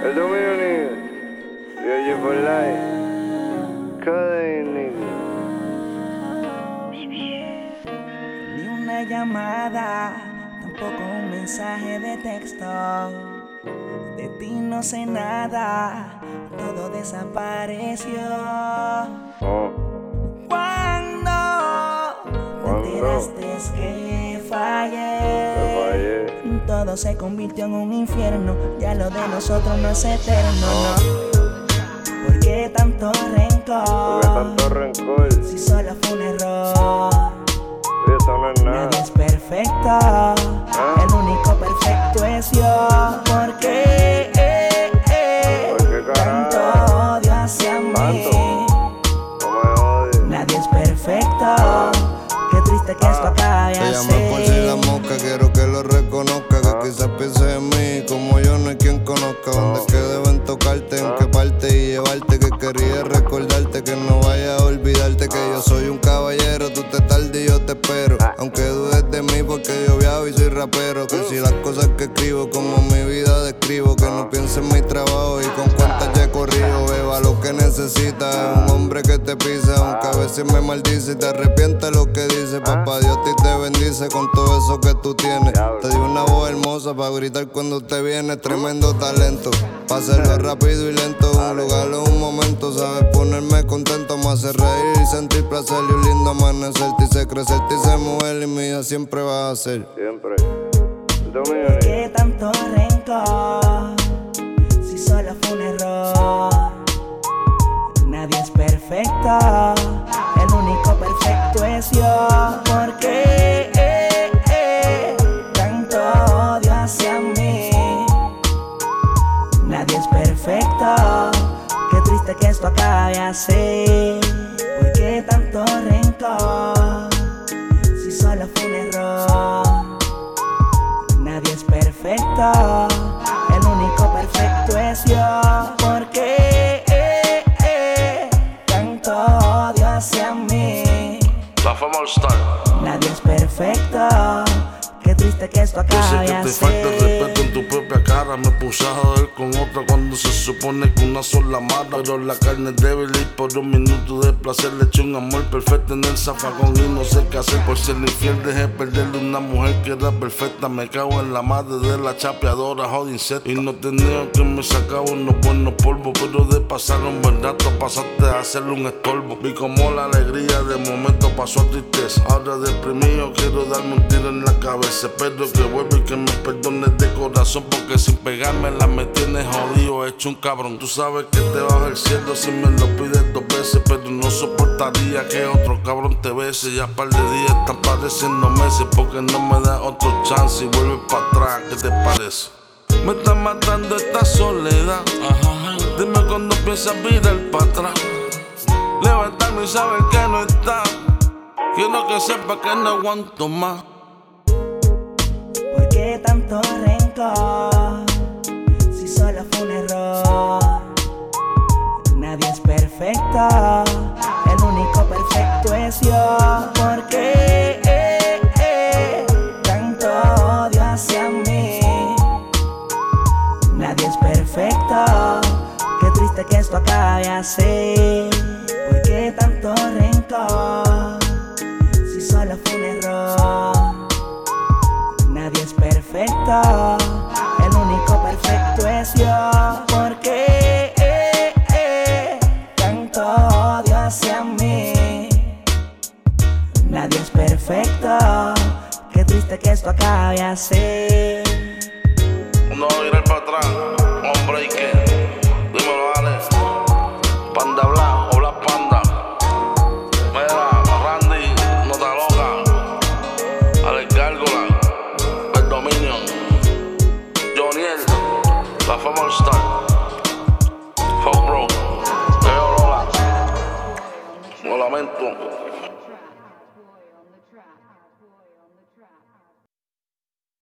El dominio nigga. Yo for life. Codeine nigga. Ni una llamada, tampoco un mensaje de texto. De ti no sé nada, todo desapareció. Cuando te enteraste que fallé, todo se convirtió en un infierno. Ya lo de nosotros no es eterno, no. ¿Por qué tanto rencor? Si solo fue un error. Eso no es nada. Nadie es perfecto, el único perfecto es yo. ¿Por qué tanto odio hacia mí? Nadie es perfecto, qué triste que esto acabe Te así. llamé por si la mosca, quiero que lo reconozca. Que quizás piense en mí, como yo no hay quien conozca. Donde es que deben tocarte, en qué parte y llevarte. Que quería recordarte, que no vaya a olvidarte. Que yo soy un caballero, tú te tardes y yo te espero. Aunque dudes de mí porque yo viajo y soy rapero. Que si las cosas que escribo como mi vida describo. Que no piense en mi trabajo y con cuántas ya he corrido. Beba lo que necesitas, un hombre que te pisa. Aunque a veces me maldice y te arrepientes lo que dice. Papá Dios te bendice con todo eso que tú tienes. Te dio una voz hermosa para gritar cuando te vienes. Tremendo talento, para hacerlo rápido y lento. Un lugar en un momento, sabes ponerme contento. Me hace reír y sentir placer y un lindo amanecer. Te hice crecer, te hice mujer y mía siempre vas a ser. Siempre. ¿Por qué tanto rencor? Si solo fue un error. Nadie es perfecto, el único perfecto es yo. ¿Por qué tanto odio hacia mí? Nadie es perfecto, qué triste que esto acabe así. ¿Por qué tanto rencor? Si solo fue un error. Nadie es perfecto, el único perfecto es yo. ¿Por qué tanto odio hacia mí? La fama all star. Nadie es perfecto, qué triste que esto Yo sé acabe que te así. falta el respeto en tu propia cara. Me puse a joder con otra cuando se supone que una sola mata. Pero la carne es débil y por un minuto de placer le eché un amor perfecto en el zafacón y no sé qué hacer. Por ser infiel dejé perderle una mujer que era perfecta. Me cago en la madre de la chapeadora jodin set. Y no tenía que me sacaba unos buenos polvos. Pero de pasar un buen rato pasaste a hacerle un estorbo. Vi como la alegría de momento pasó a tristeza. Ahora deprimido quiero darme un tiro en la cabeza. Espero que vuelva y que me perdones de corazón. Porque sin pegármela me tienes jodido, hecho un cabrón. Tú sabes que te bajo el cielo si me lo pides 2 veces. Pero no soportaría que otro cabrón te bese. Ya par de días están pareciendo meses. Porque no me das otro chance y vuelves para atrás. ¿Qué te parece? Me está matando esta soledad. Dime cuando empiezas a virar para atrás. Levantarme y saber que no está. Quiero que sepa que no aguanto más. ¿Por qué tanto rencor? Si solo fue un error. Nadie es perfecto, el único perfecto es yo. ¿Por qué tanto odio hacia mí? Nadie es perfecto, qué triste que esto acabe así. ¿Por qué tanto rencor? Si solo fue un error. Nadie es perfecto, el único perfecto es yo. ¿Por qué tanto odio hacia mí? Nadie es perfecto, qué triste que esto acabe así. Uno va a virar para atrás, hombre y qué. Dímelo, Alex. Panda Black o Black Panda. Mira, Randy, no te loca. Alex Gárgola. Dominion, Joniel, la fama all star, Folk Bro, Lola, lo lamento.